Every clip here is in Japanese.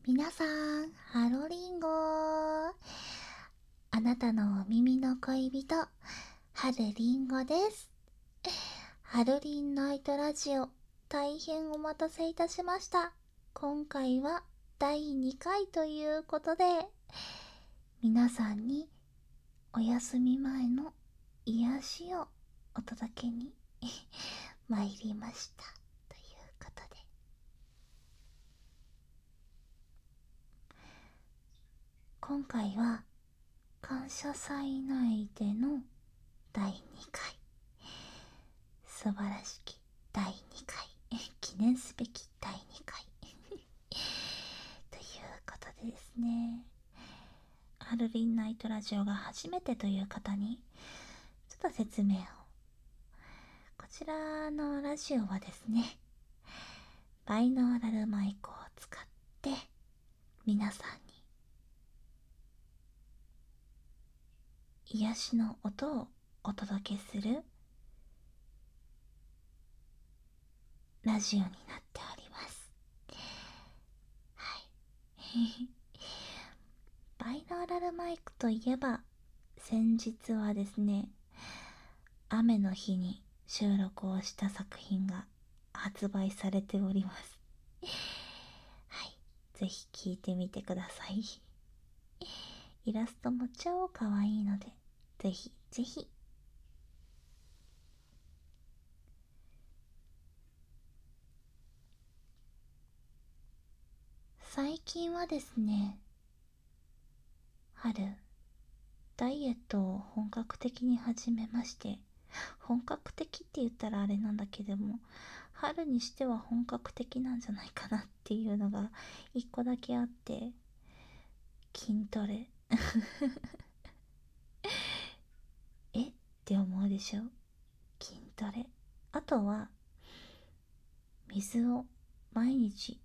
皆さん、ハロリンゴ。あなたのお耳の恋人、ハルリンゴです。ハルリンナイトラジオ、大変お待たせいたしました。今回は第2回ということで、皆さんにお休み前の癒しをお届けに参りましたということで、今回は感謝祭内での第2回、素晴らしき第2回記念すべき第2回ということでですね、ハルリンナイトラジオが初めてという方にちょっと説明を。こちらのラジオはですね、バイノーラルマイクを使って皆さんに癒しの音をお届けするラジオになっております。はいバイノーラルマイクといえば、先日はですね、雨の日に収録をした作品が発売されております。はい、ぜひ聴いてみてください。イラストも超可愛いので、ぜひぜひ。最近はですね、春、ダイエットを本格的に始めまして、本格的って言ったらあれなんだけども、春にしては本格的なんじゃないかなっていうのが一個だけあって、筋トレえって思うでしょ。筋トレ、あとは水を毎日、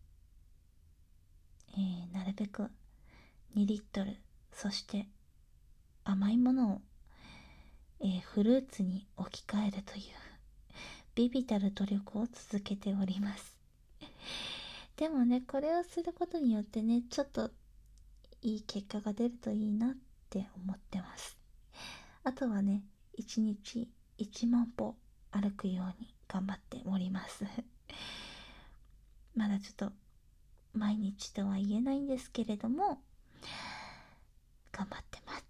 なるべく2リットル、そして甘いものを、フルーツに置き換えるというビビたる努力を続けております。でもね、これをすることによってね、ちょっといい結果が出るといいなって思ってます。あとはね、1日1万歩歩くように頑張っておりますまだちょっと毎日とは言えないんですけれども、頑張ってます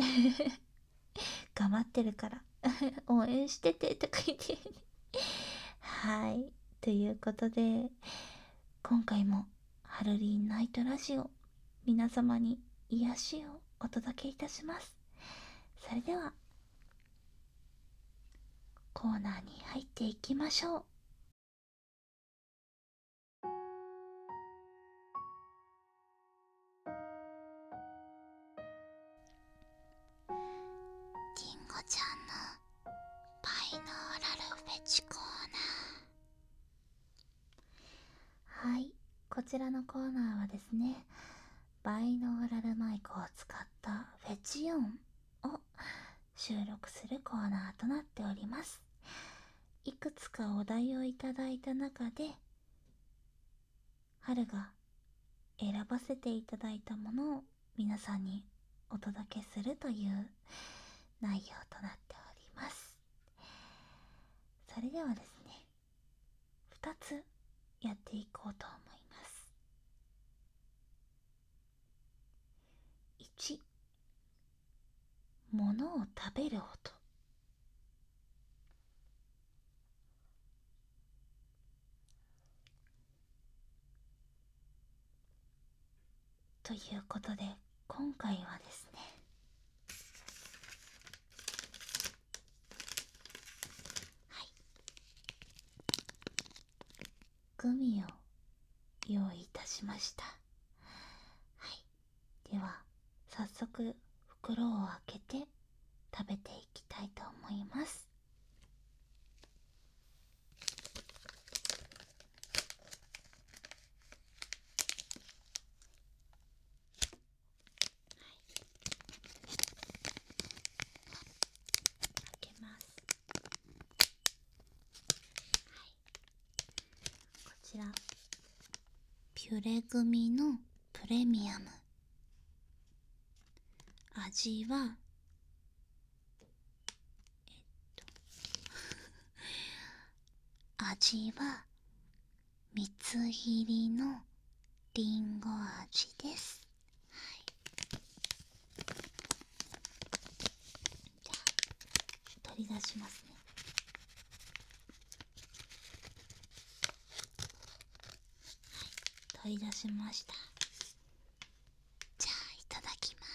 頑張ってるから応援しててとか言ってはい、ということで、今回もハロリンナイトラジオ、皆様に癒しをお届けいたします。それではコーナーに入っていきましょう。りんごちゃんのバイノーラルフェチコーナー。はい、こちらのコーナーはですね、バイノーラルマイクを使ったフェチ音を収録するコーナーとなっております。いくつかお題をいただいた中で、春が選ばせていただいたものを皆さんにお届けするという内容となっております。それではですね、2つやっていこうと思います。1、物を食べる音。ということで、今回はですね、はい、グミを用意いたしました。はい、では早速袋を開けて食べていきたいと思います。開けます。こちらピュレグミのププレミアム。味は味は蜜入りのりんご味です。はい、じゃあ取り出しますね。はい、取り出しました。じゃあいただきます。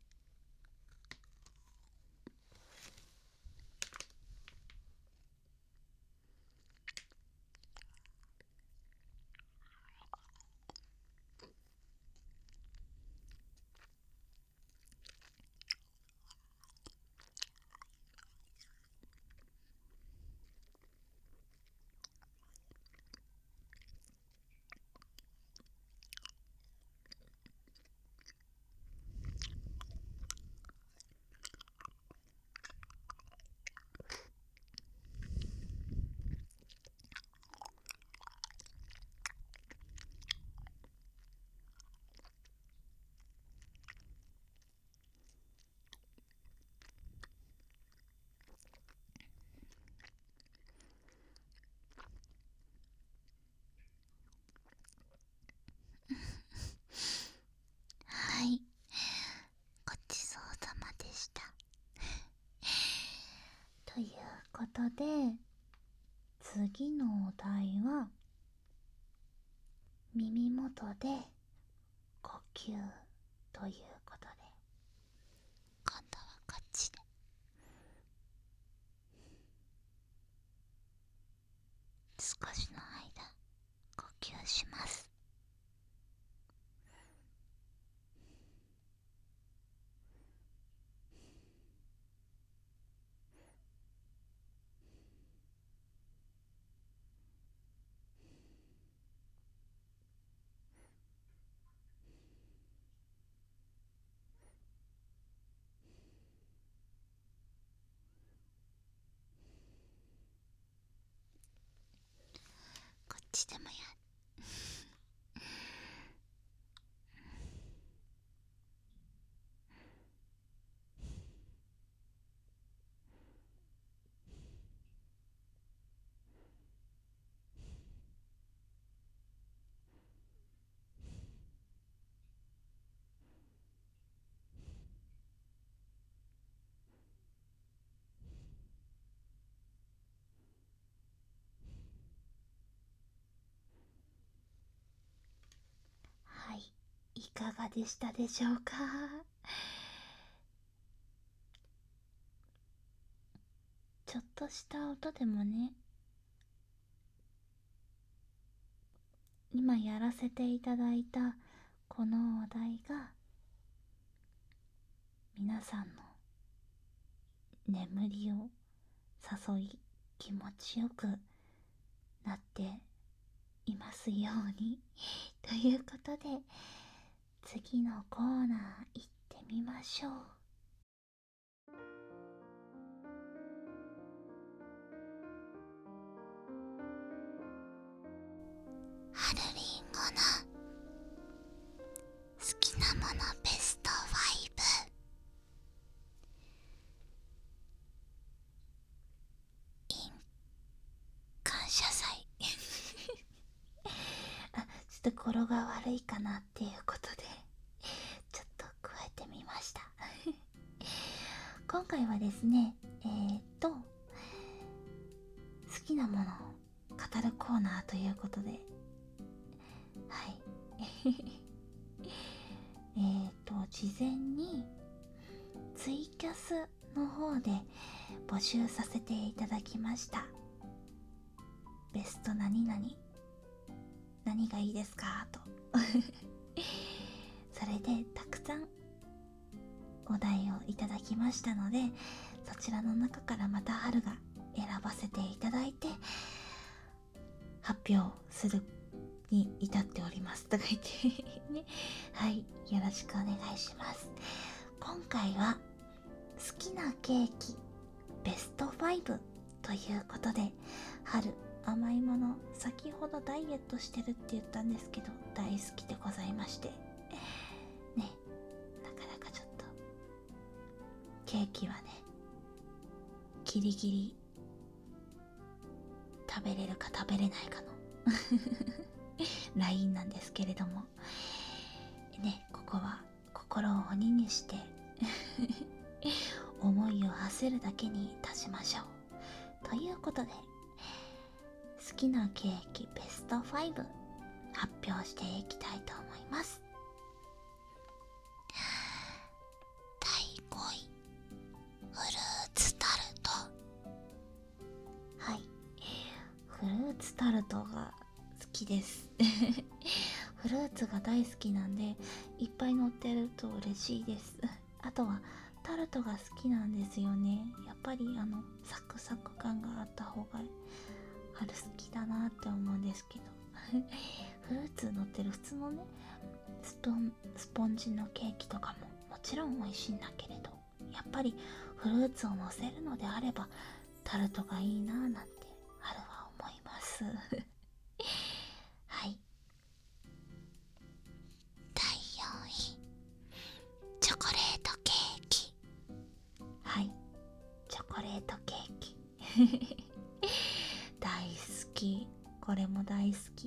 はい、ごちそうさまでした。ということで、次のお題は耳元で呼吸ということで、今度はこっちで少しの間呼吸します。こっちでもやはい、いかがでしたでしょうか。ちょっとした音でもね、今やらせていただいたこのお題が皆さんの眠りを誘い気持ちよくなっていますようにということで、次のコーナー行ってみましょう。春りんごの好きなものベスト5。感謝祭あ、ちょっと語呂が悪いかなっていうことでちょっと加えてみました今回はですね、好きなものを語るコーナーということで、はい事前にツイキャスの方で募集させていただきました。ベスト何々何がいいですかとそれでたくさんお題をいただきましたので、そちらの中からまた春が選ばせていただいて発表するに至っておりますとか言ってねはい、よろしくお願いします。今回は好きなケーキベスト5ということで、春甘いもの、先ほどダイエットしてるって言ったんですけど大好きでございましてね、なかなかちょっとケーキはねギリギリ食べれるか食べれないかのラインなんですけれどもね、ここは心を鬼にして思いを馳せるだけにいたしましょうということで、好きなケーキベスト5発表していきたいと思います。第5位、フルーツタルト。はい、フルーツタルトが好きですフルーツが大好きなんでいっぱい乗ってると嬉しいです。あとはタルトが好きなんですよね。やっぱりサクサク感があった方が春好きだなって思うんですけどフルーツ乗ってる普通のねスポンジのケーキとかももちろん美味しいんだけれど、やっぱりフルーツを乗せるのであればタルトがいいなぁなんて春は思いますはい、第4位、チョコレートケーキ。はい、チョコレートケーキ大好き、これも大好き。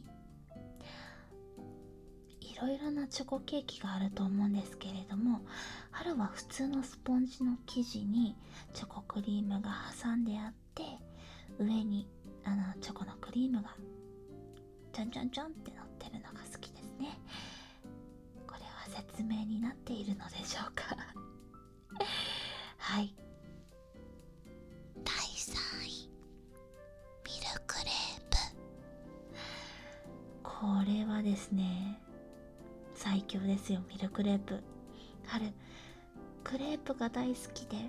いろいろなチョコケーキがあると思うんですけれども、春は普通のスポンジの生地にチョコクリームが挟んであって、上にチョコのクリームがちょんちょんちょんって乗ってるのが好きですね。これは説明になっているのでしょうかはい、第3位、ミルクレープ。これはですね最強ですよ、ミルクレープ。春クレープが大好きで、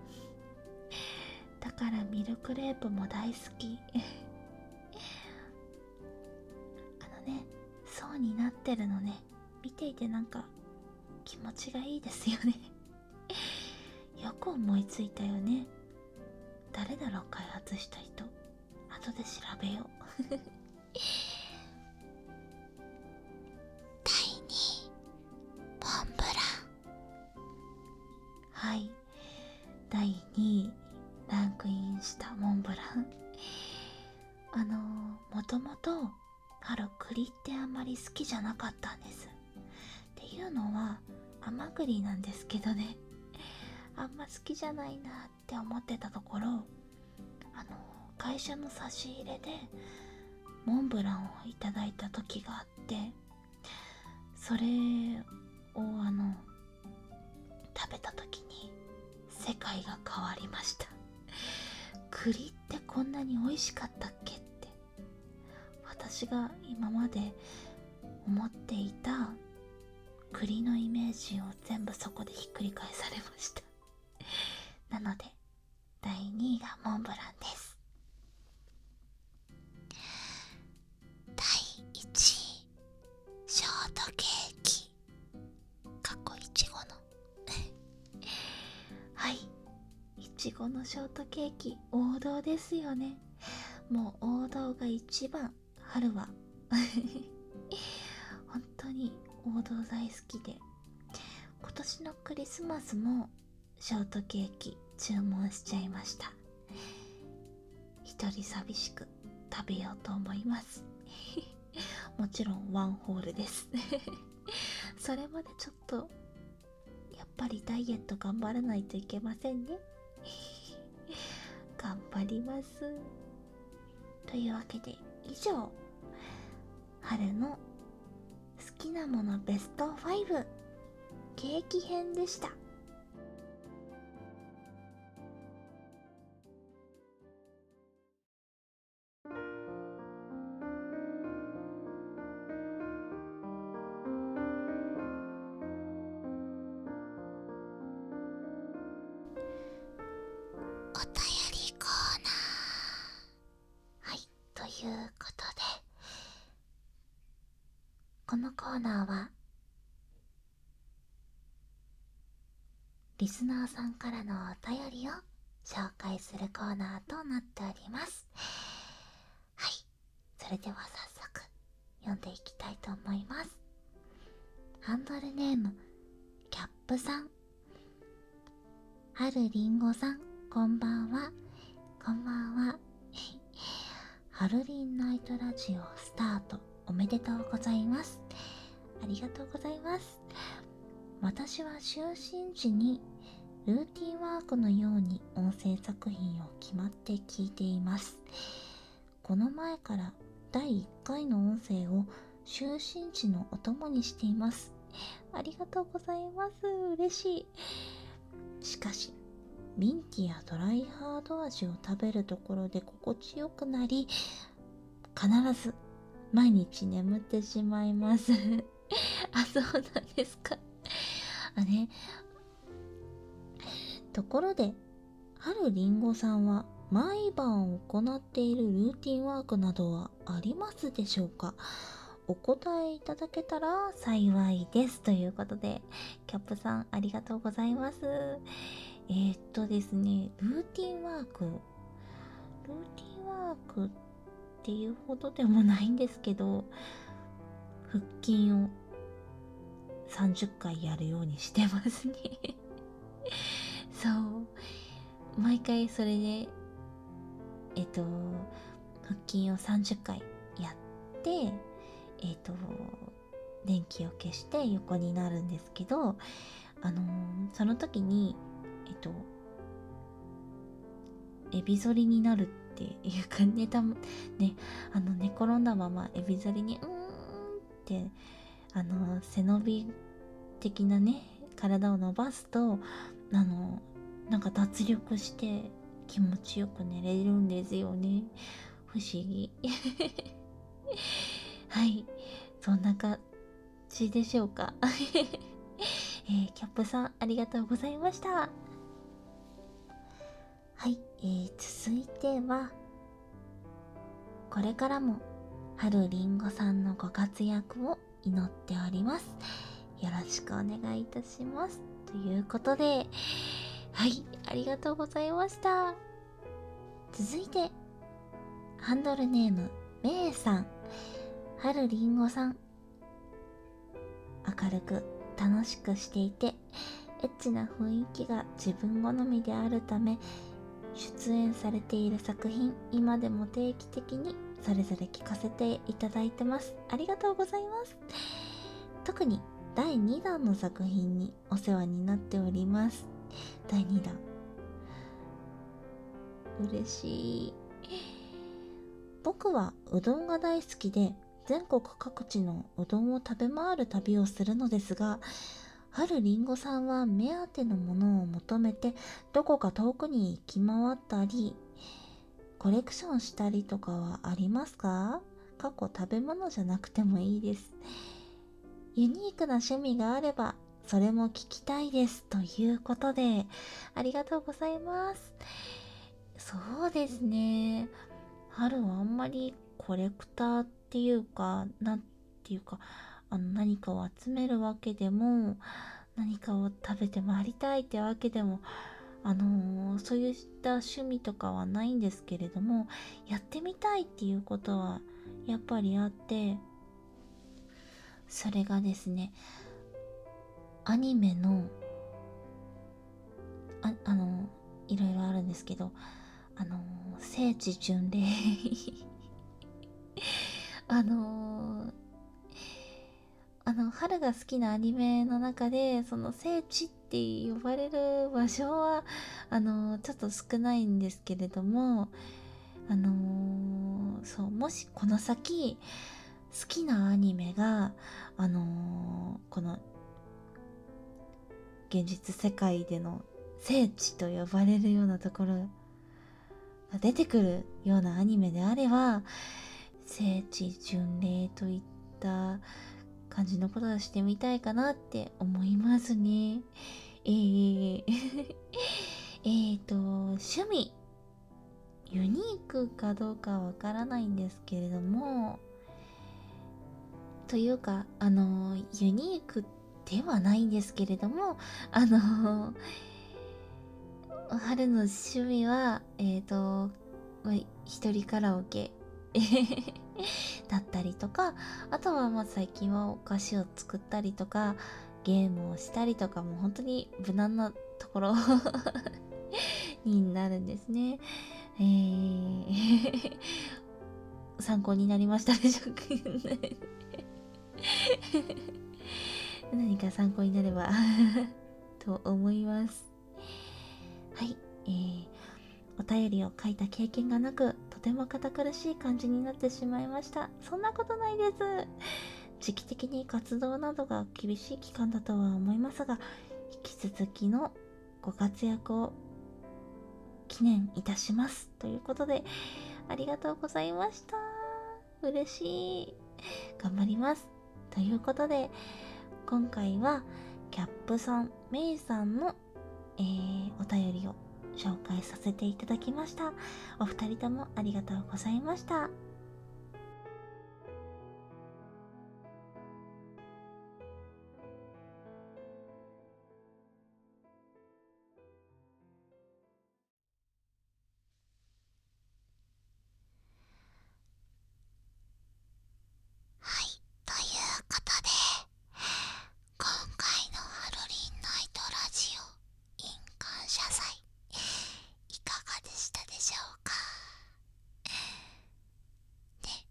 だからミルクレープも大好き層になってるのね、見ていてなんか気持ちがいいですよねよく思いついたよね。誰だろう開発した人、後で調べよう第2位、モンブラン。はい、第2位にランクインしたモンブラン。もともと春栗ってあんまり好きじゃなかったんです。っていうのは甘栗なんですけどね、あんま好きじゃないなって思ってたところ、会社の差し入れでモンブランをいただいた時があって、それを食べた時に世界が変わりました。栗ってこんなに美味しかったっけって、私が今まで思っていた栗のイメージを全部そこでひっくり返されましたなので第2位がモンブランです。第1位、ショートケーキかっこいちごのはい、いちごのショートケーキ王道ですよね。もう王道が一番、春は本当に王道大好きで、今年のクリスマスもショートケーキ注文しちゃいました。一人寂しく食べようと思いますもちろんワンホールですそれまでちょっとやっぱりダイエット頑張らないといけませんね頑張ります。というわけで以上、春の好きなものベスト5ケーキ編でした。お便りコーナー。はい、ということで、このコーナーはリスナーさんからのお便りを紹介するコーナーとなっております。はい、 それでは早速読んでいきたいと思います。ハンドルネームキャップさん。はるりんごさん、こんばんは。こんばんは。はるりんナイトラジオスタートおめでとうございます。ありがとうございます。私は就寝時にルーティンワークのように音声作品を決まって聞いています。この前から第1回の音声を就寝時のお供にしています。ありがとうございます。嬉しい。しかしミンティやドライハード味を食べるところで心地よくなり、必ず毎日眠ってしまいますあ、そうなんですか。ところで、はるりんごさんは毎晩行っているルーティンワークなどはありますでしょうか？お答えいただけたら幸いです。ということで、キャップさんありがとうございます。ですね、ルーティンワークっていうほどでもないんですけど、腹筋を30回やるようにしてますねそう、毎回それで腹筋を30回やって電気を消して横になるんですけど、その時にエビ反りになるっていうか、寝転んだままエビ反りにって背伸び的なね体を伸ばすとなんか脱力して気持ちよく寝れるんですよね。不思議はい、そんな感じでしょうかキャップさんありがとうございました。はい、続いてはこれからもはるりんごさんのご活躍を祈っております。よろしくお願いいたします。ということで、はい、ありがとうございました。続いてハンドルネームめいさん。はるりんごさん、明るく楽しくしていてエッチな雰囲気が自分好みであるため、出演されている作品今でも定期的にそれぞれ聞かせていただいてます。ありがとうございます。特に第2弾の作品にお世話になっております。第2弾嬉しい。僕はうどんが大好きで全国各地のうどんを食べ回る旅をするのですが、はるりんごさんは目当てのものを求めてどこか遠くに行き回ったりコレクションしたりとかはありますか？過去食べ物じゃなくてもいいです。ユニークな趣味があればそれも聞きたいです。ということで、ありがとうございます。そうですね、春はあんまりコレクターっていうかなんていうか何かを集めるわけでも何かを食べて回りたいってわけでもそういった趣味とかはないんですけれども、やってみたいっていうことはやっぱりあって、それがですね、アニメのいろいろあるんですけど、聖地巡礼あの春が好きなアニメの中でその聖地って呼ばれる場所はちょっと少ないんですけれども、そう、もしこの先好きなアニメがこの現実世界での聖地と呼ばれるようなところが出てくるようなアニメであれば、聖地巡礼といった感じのことをしてみたいかなって思いますね。趣味ユニークかどうかわからないんですけれども、というかユニークではないんですけれども、春の趣味は一人カラオケだったりとか、あとは最近はお菓子を作ったりとかゲームをしたりとか、もう本当に無難なところになるんですね。参考になりましたでしょうか？何か参考になればと思います。はい、お便りを書いた経験がなく、とても堅苦しい感じになってしまいました。そんなことないです。時期的に活動などが厳しい期間だとは思いますが、引き続きのご活躍を記念いたしますということで、ありがとうございました。嬉しい。頑張ります。ということで、今回はキャップさん、メイさんの、お便りを紹介させていただきました。お二人ともありがとうございました。はい、ということで、今回のハロリンナイトラジオ in 感謝祭、いかがでしたでしょうかね。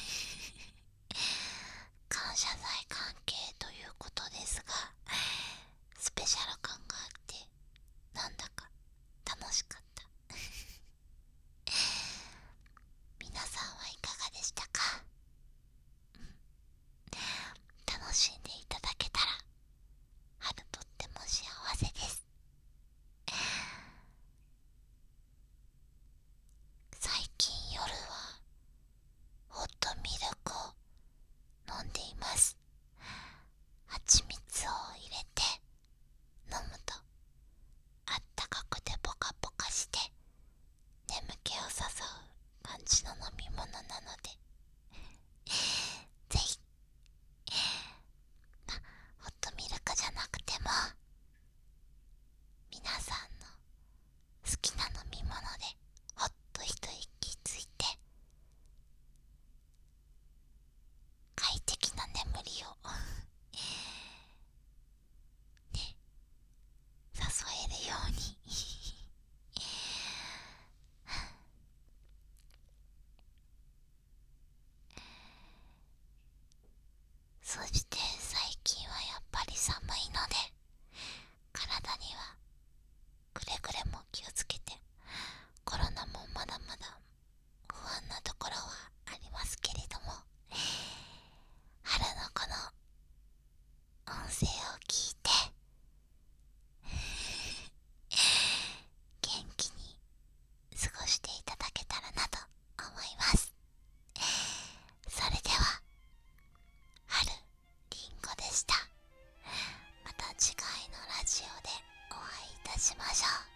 感謝祭関係ということですが、スペシャル感があってなんだか楽しかった皆さんはいかがでしたか？楽しんでいただけたら春とっても幸せです。最近夜はホットミルクを飲んでいます。蜂蜜を入れて飲むとあったかくてポカポカして眠気を誘う感じの飲み物なので、ぜひホットミルクじゃなくても皆さんの好きな飲み物でほっと一息ついて快適な眠りをね、誘えるようにそして最近はやっぱり寒いので、体にはくれぐれも気をつけて、コロナもまだまだ不安なところはありますけれども、春のこの音声を聞いて元気に過ごしていただけたらなと思います。それでは春りんごでした。また次回のラジオでお会いいたしましょう。